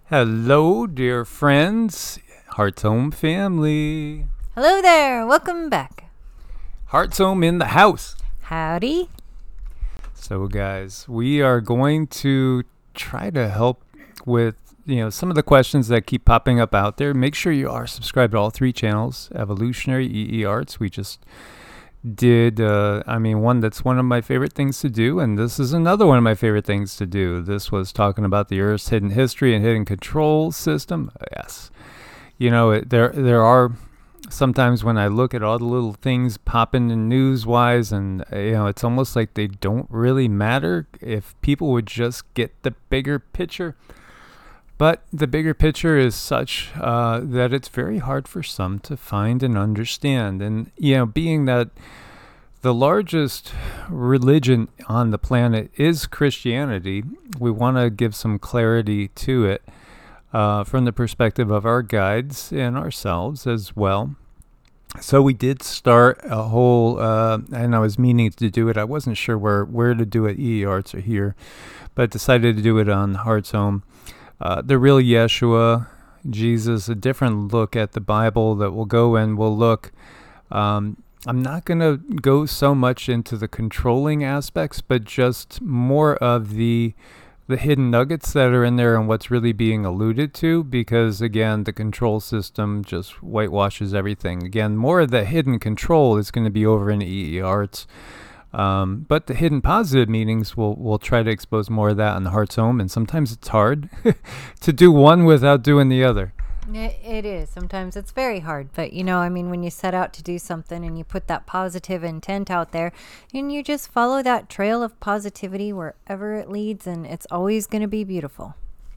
Hello, dear friends, Hearts Home family. Hello there, welcome back. Hearts Home in the house. Howdy. So, guys, we are going to try to help with some of the questions that keep popping up out there. Make sure you are subscribed to all three channels: Evolutionary, EE Arts. We just did one that's one of my favorite things to do, and this is another one of my favorite things to do. This was talking about the Earth's hidden history and hidden control system. Yes, there are sometimes when I look at all the little things popping in news wise, and it's almost like they don't really matter if people would just get the bigger picture. But the bigger picture is such that it's very hard for some to find and understand. And, being that the largest religion on the planet is Christianity, we want to give some clarity to it from the perspective of our guides and ourselves as well. So we did start a whole, and I was meaning to do it. I wasn't sure where to do it, EE Arts or here, but decided to do it on Hearts Home. The real Yeshua, Jesus, a different look at the Bible that we'll go and we'll look. I'm not going to go so much into the controlling aspects, but just more of the hidden nuggets that are in there and what's really being alluded to, because, again, the control system just whitewashes everything. Again, more of the hidden control is going to be over in EE Arts. But the hidden positive meanings, we'll try to expose more of that on the Hearts Home, and sometimes it's hard to do one without doing the other. It is. Sometimes it's very hard. But, when you set out to do something and you put that positive intent out there and you just follow that trail of positivity wherever it leads, and it's always going to be beautiful.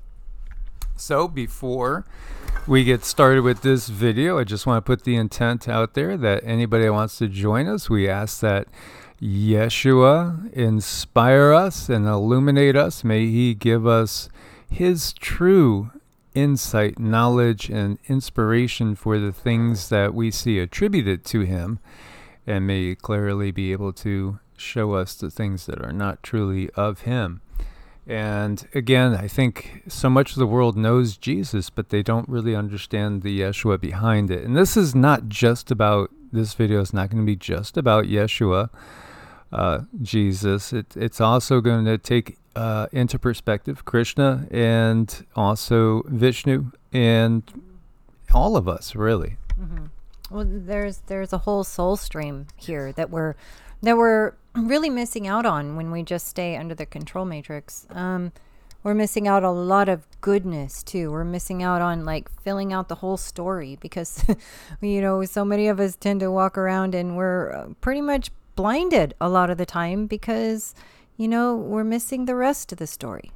So before we get started with this video, I just want to put the intent out there that anybody that wants to join us, we ask that Yeshua inspire us and illuminate us. May he give us his true insight, knowledge, and inspiration for the things that we see attributed to him, and may he clearly be able to show us the things that are not truly of him. And again, I think so much of the world knows Jesus, but they don't really understand the Yeshua behind it. And this is not just about, this video is not going to be just about Yeshua, Jesus. It's also going to take into perspective Krishna and also Vishnu and all of us, really. Mm-hmm. Well, there's a whole soul stream here that we're really missing out on when we just stay under the control matrix. We're missing out a lot of goodness too. We're missing out on filling out the whole story because so many of us tend to walk around and we're pretty much blinded a lot of the time because we're missing the rest of the story.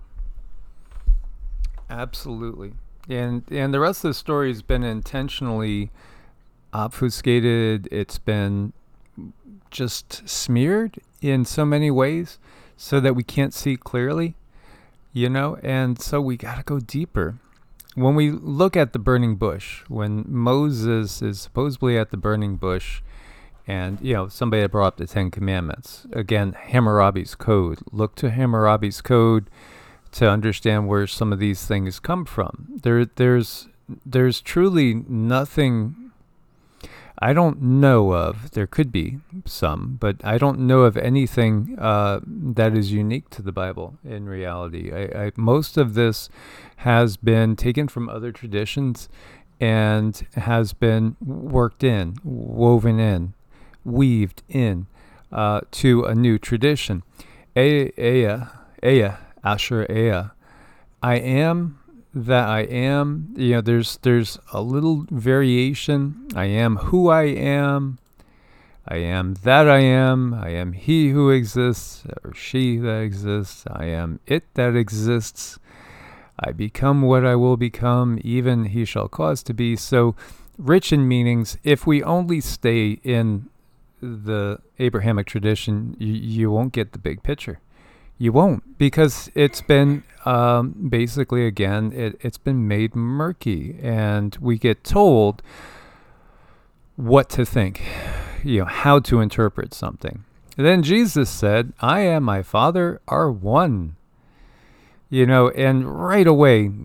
Absolutely. And the rest of the story has been intentionally obfuscated. It's been just smeared in so many ways so that we can't see clearly, and so we got to go deeper. When we look at the burning bush, when Moses is supposedly at the burning bush, and, somebody had brought up the Ten Commandments. Again, Hammurabi's Code. Look to Hammurabi's Code to understand where some of these things come from. There's truly nothing I don't know of. There could be some, but I don't know of anything that is unique to the Bible in reality. Most of this has been taken from other traditions and has been worked in, woven in, weaved in to a new tradition. Asher Ea. I am that I am. There's a little variation. I am who I am. I am that I am. I am he who exists, or she that exists. I am it that exists. I become what I will become, even he shall cause to be. So rich in meanings. If we only stay in the Abrahamic tradition, you won't get the big picture. You won't, because it's been basically, again, it's been made murky, and we get told what to think, how to interpret something. And then Jesus said, I and my Father are one. And right away,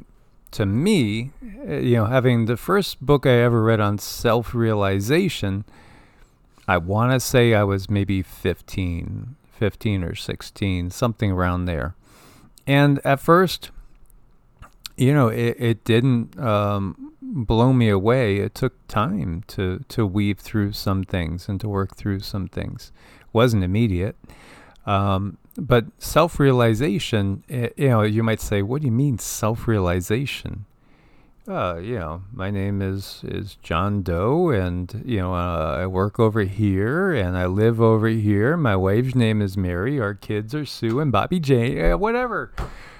to me, having the first book I ever read on self-realization, I want to say I was maybe 15 or 16, something around there. And at first, it didn't blow me away. It took time to weave through some things and to work through some things. It wasn't immediate. But self-realization, you might say, what do you mean self-realization? My name is John Doe, and, I work over here, and I live over here. My wife's name is Mary. Our kids are Sue and Bobby Jane, whatever.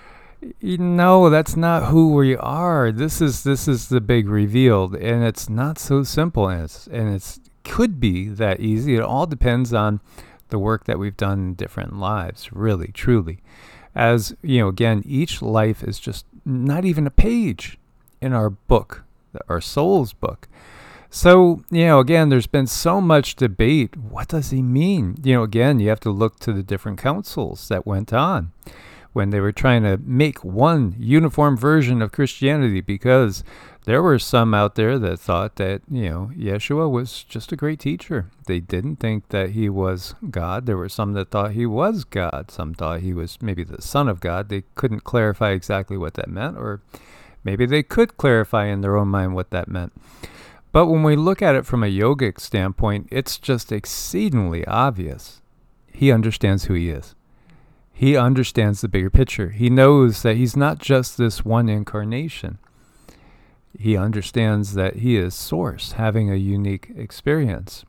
No, that's not who we are. This is the big reveal, and it's not so simple, and it's could be that easy. It all depends on the work that we've done in different lives, really, truly. As, again, each life is just not even a page in our book, our soul's book. So, again, there's been so much debate. What does he mean? Again, you have to look to the different councils that went on when they were trying to make one uniform version of Christianity, because there were some out there that thought that, Yeshua was just a great teacher. They didn't think that he was God. There were some that thought he was God. Some thought he was maybe the Son of God. They couldn't clarify exactly what that meant, or maybe they could clarify in their own mind what that meant. But when we look at it from a yogic standpoint, it's just exceedingly obvious. He understands who he is. He understands the bigger picture. He knows that he's not just this one incarnation. He understands that he is Source, having a unique experience.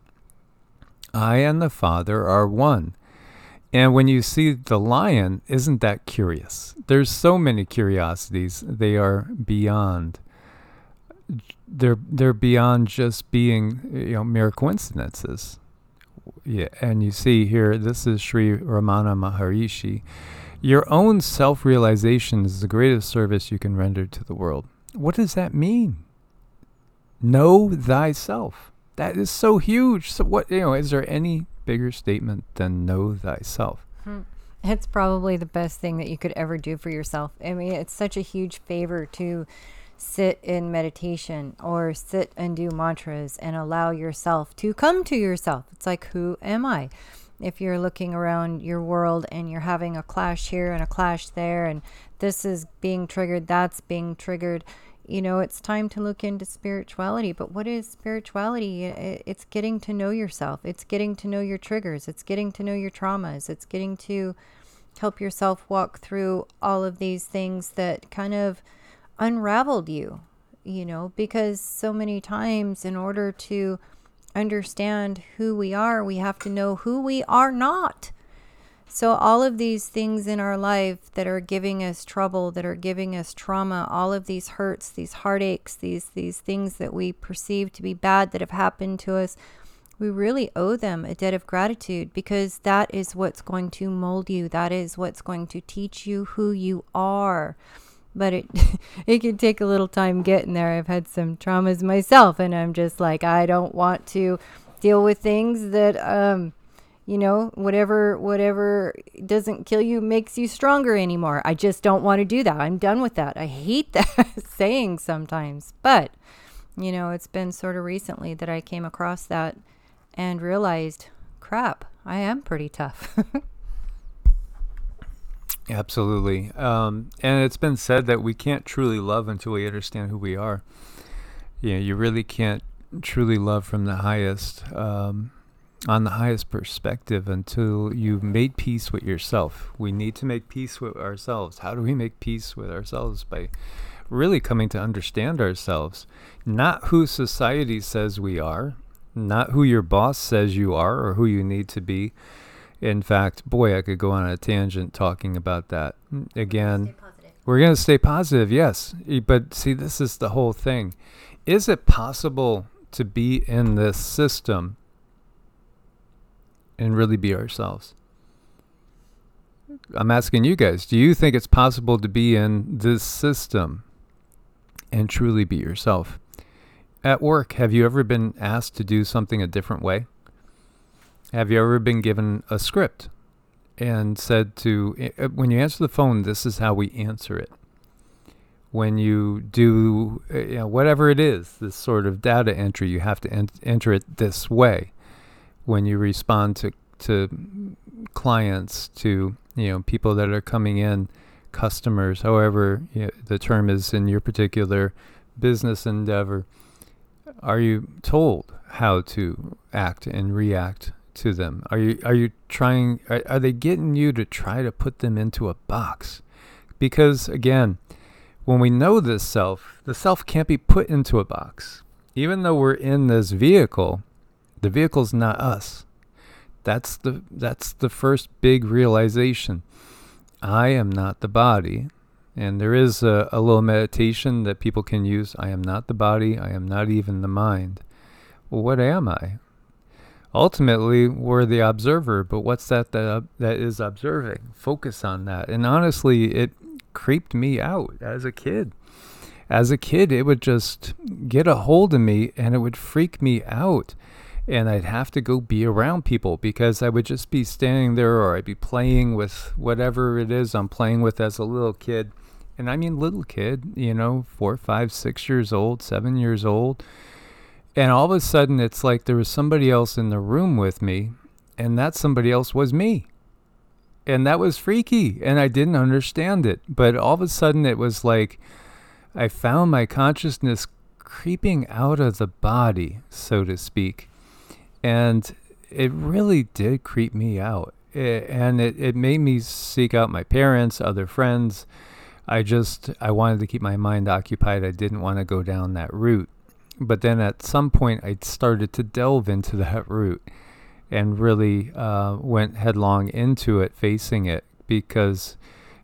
I and the Father are one. And when you see the lion, isn't that curious? There's so many curiosities. They are beyond. They're beyond just being, mere coincidences. Yeah, and you see here, this is Sri Ramana Maharishi. Your own self-realization is the greatest service you can render to the world. What does that mean? Know thyself. That is so huge. So what, is there any bigger statement than know thyself? It's probably the best thing that you could ever do for yourself. I mean, it's such a huge favor to sit in meditation or sit and do mantras and allow yourself to come to yourself. It's like, who am I? If you're looking around your world and you're having a clash here and a clash there, and this is being triggered, that's being triggered, it's time to look into spirituality. But what is spirituality? It's getting to know yourself. It's getting to know your triggers. It's getting to know your traumas. It's getting to help yourself walk through all of these things that kind of unraveled you, because so many times in order to understand who we are, we have to know who we are not. So all of these things in our life that are giving us trouble, that are giving us trauma, all of these hurts, these heartaches, these things that we perceive to be bad that have happened to us, we really owe them a debt of gratitude, because that is what's going to mold you. That is what's going to teach you who you are. But it can take a little time getting there. I've had some traumas myself, and I'm just like, I don't want to deal with things that, whatever doesn't kill you makes you stronger anymore. I just don't want to do that. I'm done with that. I hate that saying sometimes. But, it's been sort of recently that I came across that and realized, crap, I am pretty tough. Absolutely. And it's been said that we can't truly love until we understand who we are. You really can't truly love from the highest, on the highest perspective, until you've made peace with yourself. We need to make peace with ourselves. How do we make peace with ourselves? By really coming to understand ourselves. Not who society says we are, not who your boss says you are or who you need to be. In fact, boy, I could go on a tangent talking about that. Again, we're going to stay positive, yes. But see, this is the whole thing. Is it possible to be in this system and really be ourselves? I'm asking you guys, do you think it's possible to be in this system and truly be yourself? At work, have you ever been asked to do something a different way? Have you ever been given a script and said to, when you answer the phone, this is how we answer it? when you do whatever it is, this sort of data entry, you have to enter it this way. When you respond to clients, to people that are coming in, customers, however the term is in your particular business endeavor, are you told how to act and react to them? Are you trying? Are they getting you to try to put them into a box? Because again, when we know this self, the self can't be put into a box. Even though we're in this vehicle, the vehicle's not us. That's the first big realization. I am not the body. And there is a little meditation that people can use. I am not the body. I am not even the mind. Well, what am I? Ultimately, we're the observer, but what's that is observing? Focus on that. And honestly, it creeped me out as a kid. As a kid, it would just get a hold of me and it would freak me out. And I'd have to go be around people because I would just be standing there, or I'd be playing with whatever it is I'm playing with as a little kid. And I mean little kid, 4, 5, 6 years old, 7 years old. And all of a sudden, it's like there was somebody else in the room with me, and that somebody else was me. And that was freaky, and I didn't understand it. But all of a sudden, it was like I found my consciousness creeping out of the body, so to speak. And it really did creep me out. It made me seek out my parents, other friends. I wanted to keep my mind occupied. I didn't want to go down that route. But then at some point, I started to delve into that route and really went headlong into it, facing it. Because,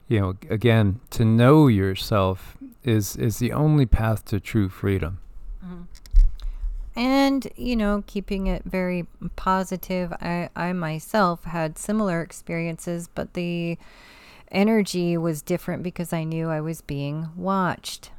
again, to know yourself is the only path to true freedom. Mm-hmm. And, keeping it very positive, I myself had similar experiences, but the energy was different because I knew I was being watched.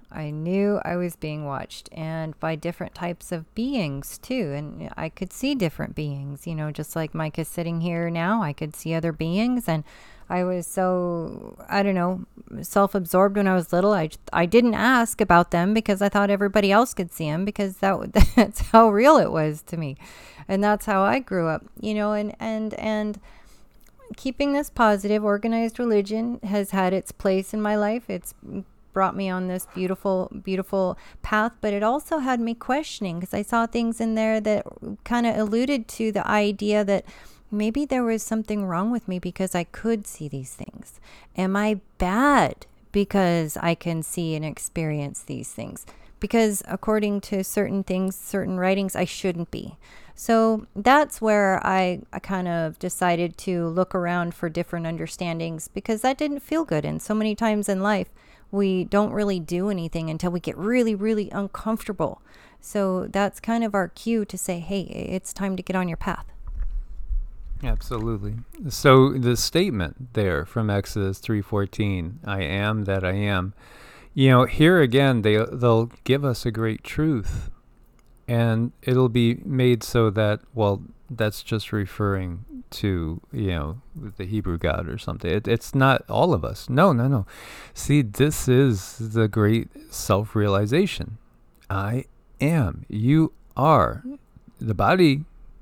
And by different types of beings too. And I could see different beings, just like Mike is sitting here now, I could see other beings. And I was so, self-absorbed when I was little. I didn't ask about them because I thought everybody else could see them, because that's how real it was to me. And that's how I grew up, and keeping this positive, organized religion has had its place in my life. It's brought me on this beautiful, beautiful path, but it also had me questioning, because I saw things in there that kind of alluded to the idea that maybe there was something wrong with me because I could see these things. Am I bad because I can see and experience these things? Because according to certain things, certain writings, I shouldn't be. So that's where I kind of decided to look around for different understandings, because that didn't feel good. And so many times in life, we don't really do anything until we get really, really uncomfortable. So that's kind of our cue to say, hey, it's time to get on your path. Absolutely. So the statement there from Exodus 3:14, I am that I am, here again, they'll give us a great truth, and it'll be made so that, well, that's just referring to, the Hebrew God or something. It's not all of us. No. See, this is the great self-realization. I am. You are. The body,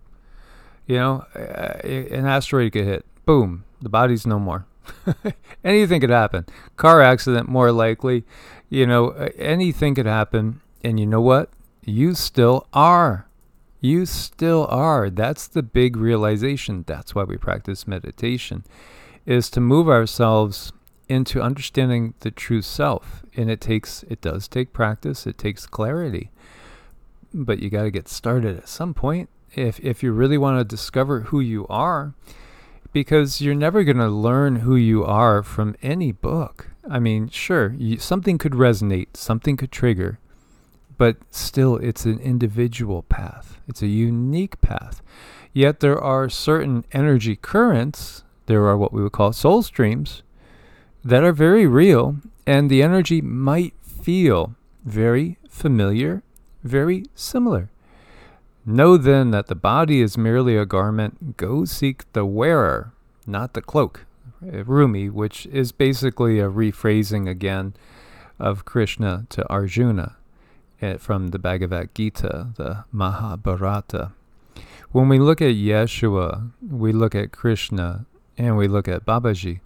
an asteroid could hit. Boom. The body's no more. Anything could happen. Car accident, more likely. Anything could happen. And you know what? You still are. You still are. That's the big realization. That's why we practice meditation, is to move ourselves into understanding the true self. And it does take practice. It takes clarity. But you got to get started at some point if you really want to discover who you are, because you're never going to learn who you are from any book. I mean, sure, something could resonate, something could trigger, but still it's an individual path. It's a unique path. Yet there are certain energy currents, there are what we would call soul streams, that are very real, and the energy might feel very familiar, very similar. Know then that the body is merely a garment. Go seek the wearer, not the cloak. Rumi, which is basically a rephrasing again of Krishna to Arjuna from the Bhagavad Gita, the Mahabharata. When we look at Yeshua, we look at Krishna, and we look at Babaji.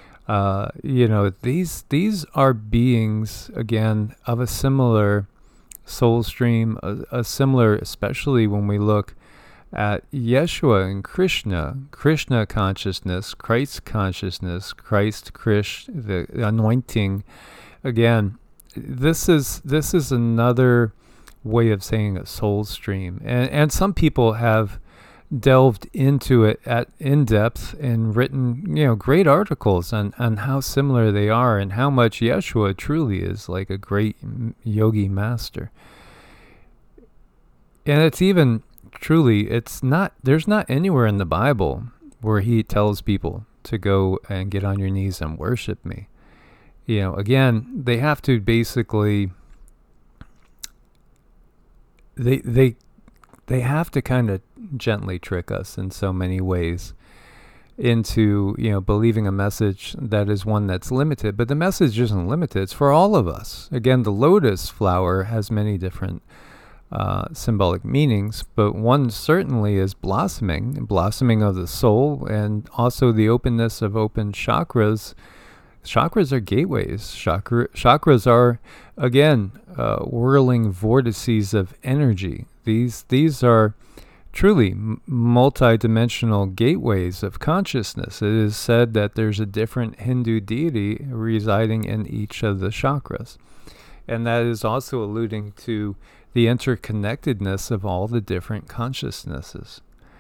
These are beings, again, of a similar soul stream, a similar, especially when we look at Yeshua and Krishna consciousness, Christ consciousness, Christ, the anointing. Again, this is another way of saying a soul stream, and some people have delved into it in depth and written great articles on how similar they are and how much Yeshua truly is like a great yogi master. And it's even truly, there's not anywhere in the Bible where he tells people to go and get on your knees and worship me. Again, they have to basically, they have to kind of gently trick us in so many ways into, believing a message that is one that's limited. But the message isn't limited. It's for all of us. Again, the lotus flower has many different symbolic meanings, but one certainly is blossoming of the soul, and also the openness of open chakras. Chakras are gateways. Chakras are, again, whirling vortices of energy. These are truly multi-dimensional gateways of consciousness. It is said that there's a different Hindu deity residing in each of the chakras. And that is also alluding to the interconnectedness of all the different consciousnesses.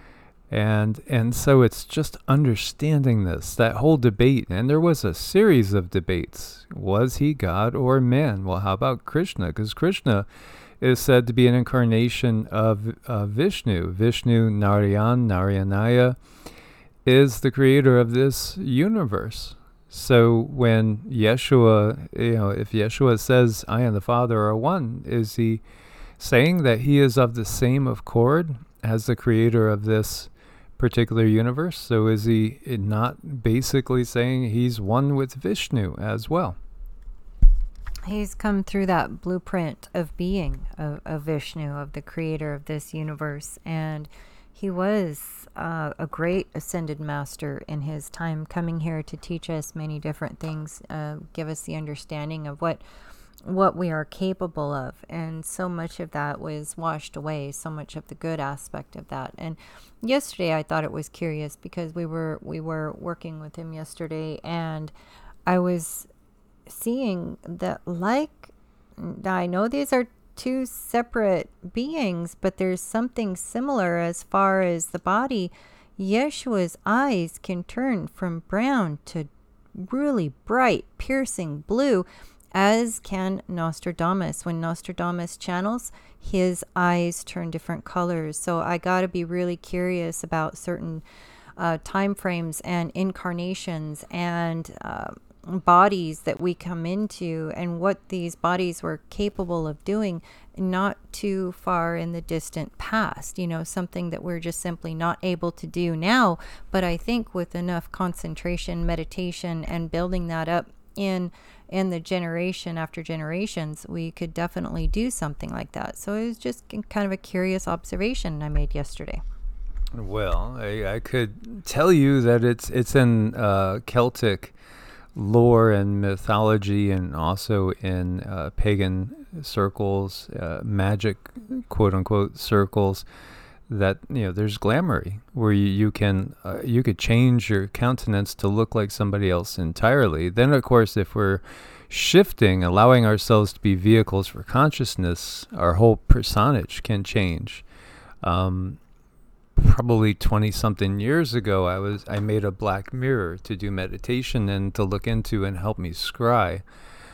And so it's just understanding that whole debate. And there was a series of debates. Was he God or man? Well, how about Krishna? Because Krishna is said to be an incarnation of Vishnu. Vishnu, Narayanaya, is the creator of this universe. So when Yeshua, if Yeshua says, I and the Father are one, is he saying that he is of the same accord as the creator of this particular universe? So is he not basically saying he's one with Vishnu as well? He's come through that blueprint of being of Vishnu, of the creator of this universe. And he was a great ascended master in his time, coming here to teach us many different things, give us the understanding of what we are capable of. And so much of that was washed away, so much of the good aspect of that. And yesterday I thought it was curious because we were working with him yesterday, and I was seeing that, I know these are two separate beings, but there's something similar as far as the body. Yeshua's eyes can turn from brown to really bright, piercing blue, as can Nostradamus. When Nostradamus channels, his eyes turn different colors. So I got to be really curious about certain time frames and incarnations and bodies that we come into, and what these bodies were capable of doing not too far in the distant past, something that we're just simply not able to do now. But I think with enough concentration, meditation, and building that up in the generation after generations, we could definitely do something like that. So it was just kind of a curious observation I made yesterday. Well, I could tell you that it's in Celtic lore and mythology, and also in pagan circles, magic, quote unquote, circles, that there's glamoury, where you could change your countenance to look like somebody else entirely. Then of course, if we're shifting, allowing ourselves to be vehicles for consciousness, our whole personage can change. Probably 20 something years ago, I made a black mirror to do meditation and to look into and help me scry.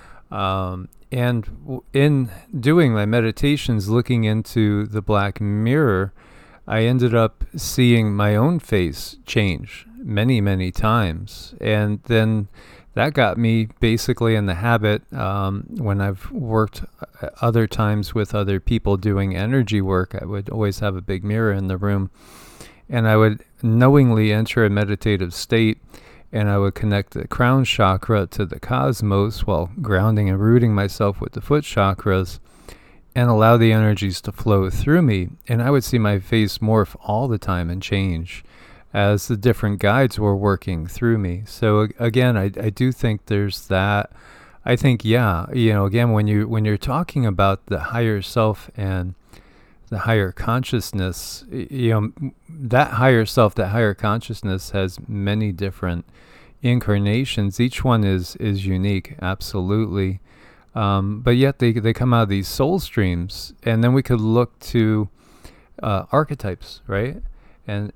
And in doing my meditations, looking into the black mirror, I ended up seeing my own face change many, many times. And then that got me basically in the habit, when I've worked other times with other people doing energy work, I would always have a big mirror in the room, and I would knowingly enter a meditative state and I would connect the crown chakra to the cosmos while grounding and rooting myself with the foot chakras and allow the energies to flow through me. And I would see my face morph all the time and change as the different guides were working through me. So again, I do think there's that. I think, yeah, again, when you're talking about the higher self and the higher consciousness, that higher self, that higher consciousness has many different incarnations. Each one is unique, absolutely. But yet they come out of these soul streams, and then we could look to archetypes, right? And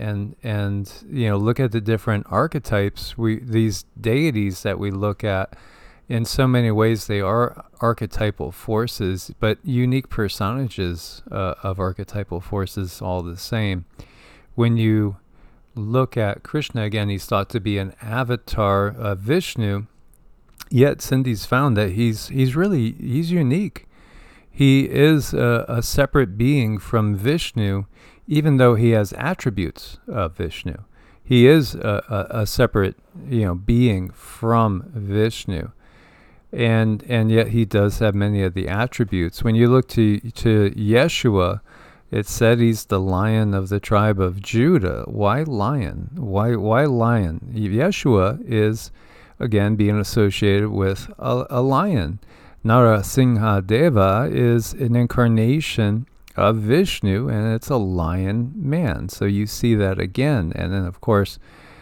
look at the different archetypes. These deities that we look at, in so many ways, they are archetypal forces, but unique personages of archetypal forces all the same. When you look at Krishna, again, he's thought to be an avatar of Vishnu, yet Cindy's found that he's unique. He is a separate being from Vishnu, even though he has attributes of Vishnu. He is a separate being from Vishnu. And yet he does have many of the attributes. When you look to Yeshua, it said he's the Lion of the tribe of Judah. Why lion? Why lion? Yeshua is, again, being associated with a lion. Narasimha Deva is an incarnation of Vishnu, and it's a lion man. So you see that again. And then, of course,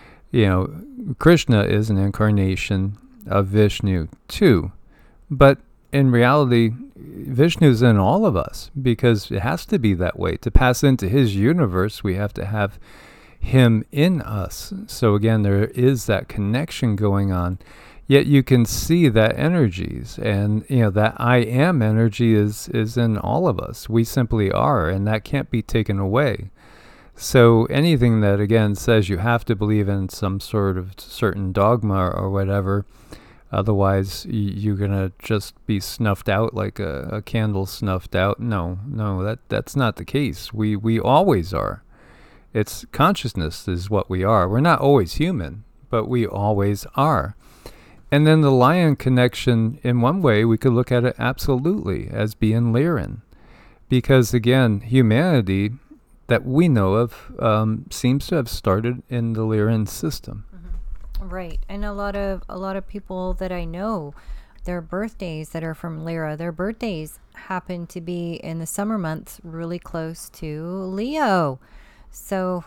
Krishna is an incarnation of Vishnu too. But in reality, Vishnu's in all of us, because it has to be that way. To pass into his universe, we have to have him in us. So again, there is that connection going on. Yet you can see that energies, and that I am energy is in all of us. We simply are, and that can't be taken away. So anything that, again, says you have to believe in some sort of certain dogma or whatever, otherwise you're going to just be snuffed out like a candle snuffed out. No, that's not the case. We always are. It's consciousness is what we are. We're not always human, but we always are. And then the lion connection, in one way, we could look at it absolutely as being Lyran. Because, again, humanity that we know of seems to have started in the Lyran system. Mm-hmm. Right. And a lot of people that I know, their birthdays that are from Lyra, their birthdays happen to be in the summer months really close to Leo. So,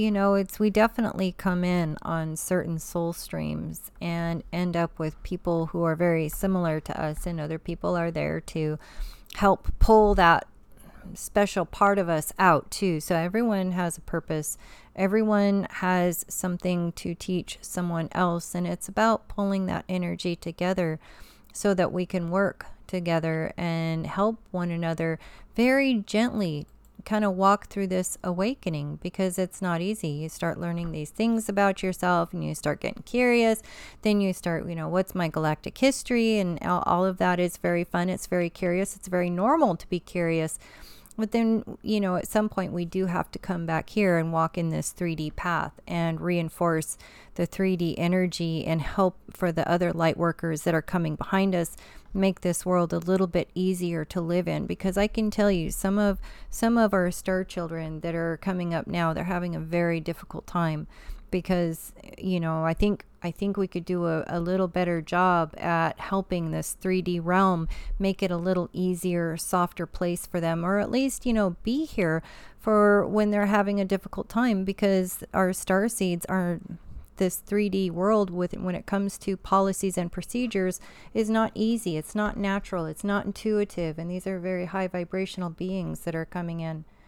we definitely come in on certain soul streams and end up with people who are very similar to us, and other people are there to help pull that special part of us out too. So everyone has a purpose. Everyone has something to teach someone else, and it's about pulling that energy together so that we can work together and help one another very gently kind of walk through this awakening, because it's not easy. You start learning these things about yourself, and you start getting curious. Then you start, what's my galactic history, and all of that is very fun. It's very curious. It's very normal to be curious. But then, at some point we do have to come back here and walk in this 3D path and reinforce the 3D energy and help for the other light workers that are coming behind us make this world a little bit easier to live in. Because I can tell you, some of our star children that are coming up now, they're having a very difficult time, because I think we could do a little better job at helping this 3D realm make it a little easier, softer place for them, or at least be here for when they're having a difficult time, because our star seeds are this 3D world when it comes to policies and procedures is not easy. It's not natural. It's not intuitive. And these are very high vibrational beings that are coming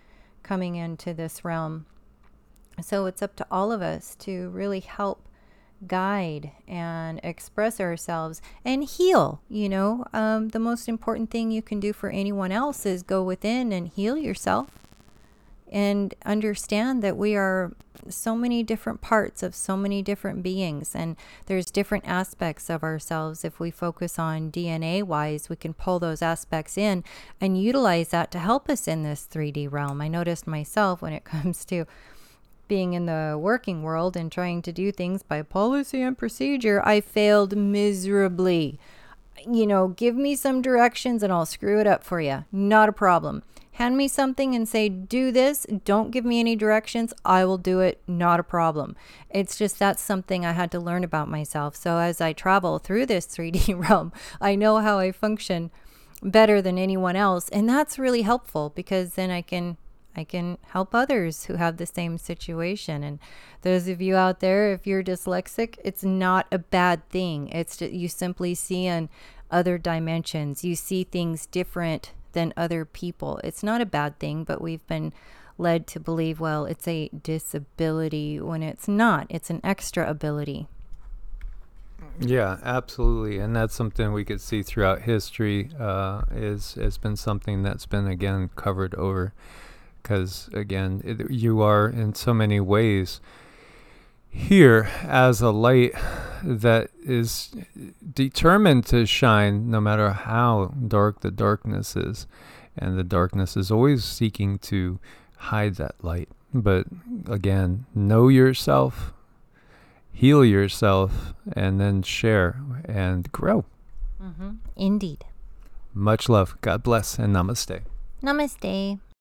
into this realm. So it's up to all of us to really help guide and express ourselves and heal. The most important thing you can do for anyone else is go within and heal yourself, and understand that we are so many different parts of so many different beings, and there's different aspects of ourselves. If we focus on DNA wise, we can pull those aspects in and utilize that to help us in this 3D realm. I noticed myself when it comes to being in the working world and trying to do things by policy and procedure, I failed miserably. Give me some directions and I'll screw it up for you. Not a problem. Hand me something and say, do this. Don't give me any directions. I will do it. Not a problem. It's just that's something I had to learn about myself. So as I travel through this 3D realm, I know how I function better than anyone else. And that's really helpful because then I can help others who have the same situation. And those of you out there, if you're dyslexic, it's not a bad thing. It's just, you simply see in other dimensions. You see things different than other people. It's not a bad thing, but we've been led to believe, well, it's a disability when it's not. It's an extra ability. Yeah, absolutely, and that's something we could see throughout history. Has been something that's been again covered over, because again, you are in so many ways here as a light that is determined to shine no matter how dark the darkness is, and the darkness is always seeking to hide that light. But again, know yourself, heal yourself, and then share and grow. Indeed. Much love. God bless and namaste. Namaste.